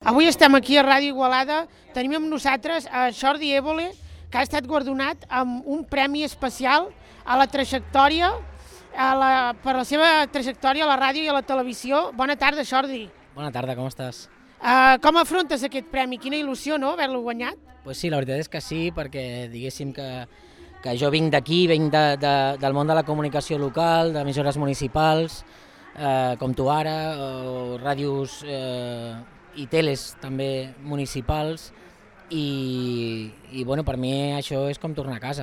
Avui estem aquí a Ràdio Igualada, tenim amb nosaltres a Jordi Évole, que ha estat guardonat amb un premi especial a la trajectòria, per la seva trajectòria a la ràdio i a la televisió. Bona tarda, Jordi. Bona tarda, com estàs? Com afrontes aquest premi? Quina il·lusió, no?, haver-lo guanyat. Pues sí, la veritat és que sí, perquè diguéssim que jo vinc d'aquí, vinc del món de la comunicació local, d'emissores municipals, com tu ara, o ràdios i teles també municipals, i bueno, per mi això és com tornar a casa.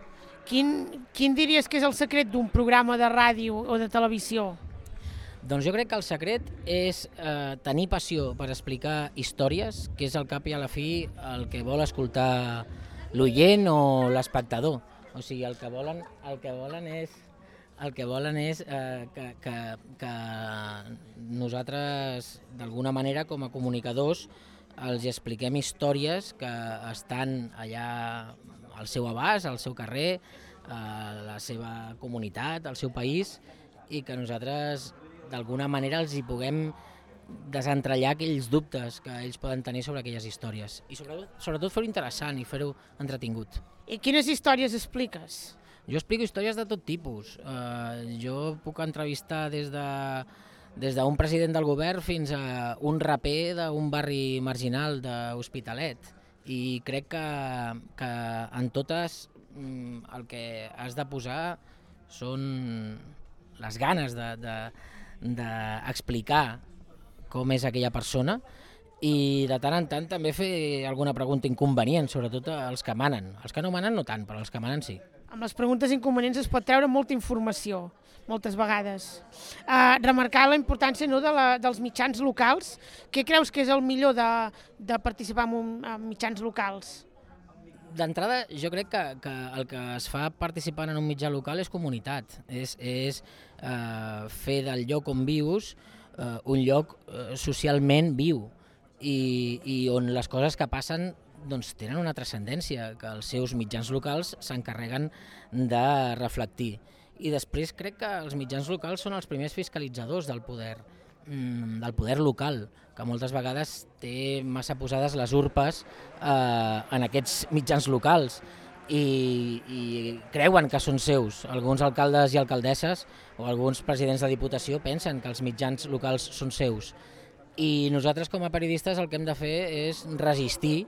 Quin diries que és el secret d'un programa de ràdio o de televisió? Doncs jo crec que el secret és tenir passió per explicar històries, que és al cap i a la fi el que vol escoltar l'oient o l'espectador. O sigui, el que volen és que nosaltres, d'alguna manera, com a comunicadors, els expliquem històries que estan allà al seu abast, al seu carrer, a la seva comunitat, al seu país, i que nosaltres d'alguna manera els hi puguem desentrellar aquells dubtes que ells poden tenir sobre aquelles històries. I sobretot fer-ho interessant i fer-ho entretingut. I quines històries expliques? Jo explico històries de tot tipus. Jo puc entrevistar des d'un president del govern fins a un raper d'un barri marginal d'Hospitalet. I crec que en totes el que has de posar són les ganes d'explicar com és aquella persona i de tant en tant també fer alguna pregunta inconvenient, sobretot als que manen. Els que no manen no tant, però els que manen sí. Amb les preguntes inconvenients es pot treure molta informació, moltes vegades. Remarcar la importància, no, dels mitjans locals. Què creus que és el millor de participar en mitjans locals? D'entrada, jo crec que el que es fa participant en un mitjà local és comunitat, és fer del lloc on vius un lloc socialment viu i on les coses que passen doncs, tenen una transcendència que els seus mitjans locals s'encarreguen de reflectir. I després crec que els mitjans locals són els primers fiscalitzadors del poder local, que moltes vegades té massa posades les urpes en aquests mitjans locals i creuen que són seus. Alguns alcaldes i alcaldesses o alguns presidents de diputació pensen que els mitjans locals són seus. I nosaltres com a periodistes el que hem de fer és resistir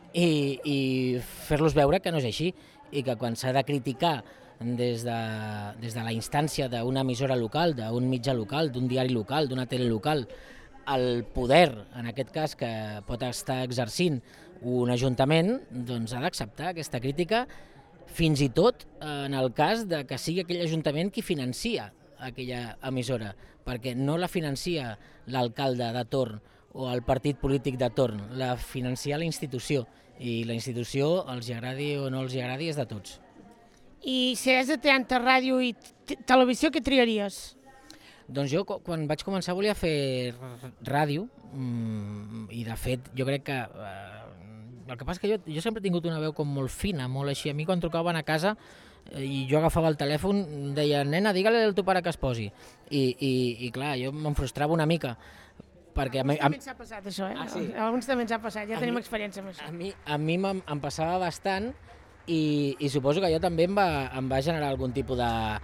i fer-los veure que no és així i que quan s'ha de criticar des de la instància d'una emissora local, d'un mitjà local, d'un diari local, d'una tele local, el poder, en aquest cas, que pot estar exercint un ajuntament, doncs ha d'acceptar aquesta crítica, fins i tot en el cas de que sigui aquell ajuntament qui financia aquella emissora, perquè no la financia l'alcalde de torn o el partit polític de torn, la financia la institució, i la institució, els agradi o no els agradi, és de tots. I si has de triar entre ràdio i televisió, què triaries? Doncs jo, quan vaig començar, volia fer ràdio i, de fet, jo crec que... El que passa és que jo sempre he tingut una veu com molt fina, molt així. A mi, quan trucaven a casa i jo agafava el telèfon, deia, nena, digue-li al teu pare que es posi. I clar, jo me'n frustrava una mica. Perquè a mi també ens ha passat això, eh? Sí. A alguns també ens ha passat, ja tenim experiència amb això. A mi em passava bastant i suposo que allò també em va generar algun tipus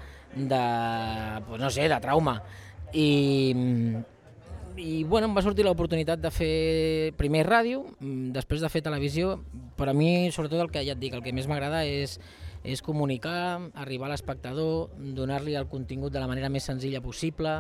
de trauma. I bueno, em va sortir l'oportunitat de fer primer ràdio, després de fer televisió, però a mi, sobretot el que ja et dic, el que més m'agrada és comunicar, arribar a l'espectador, donar-li el contingut de la manera més senzilla possible,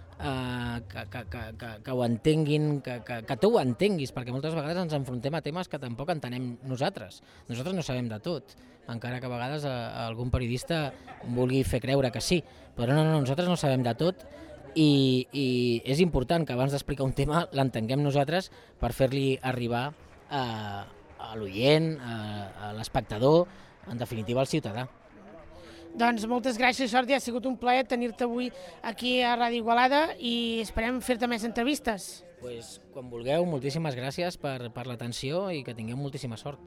que ho entenguin, que tu ho entenguis, perquè moltes vegades ens enfrontem a temes que tampoc entenem nosaltres. Nosaltres no sabem de tot, encara que a vegades algun periodista vulgui fer creure que sí, però no, nosaltres no sabem de tot i és important que abans d'explicar un tema l'entenguem nosaltres per fer-li arribar a l'oient, a l'espectador, en definitiva al ciutadà. Doncs moltes gràcies, Jordi, ha sigut un plaer tenir-te avui aquí a Ràdio Igualada i esperem fer-te més entrevistes. Quan vulgueu, moltíssimes gràcies per l'atenció i que tingueu moltíssima sort.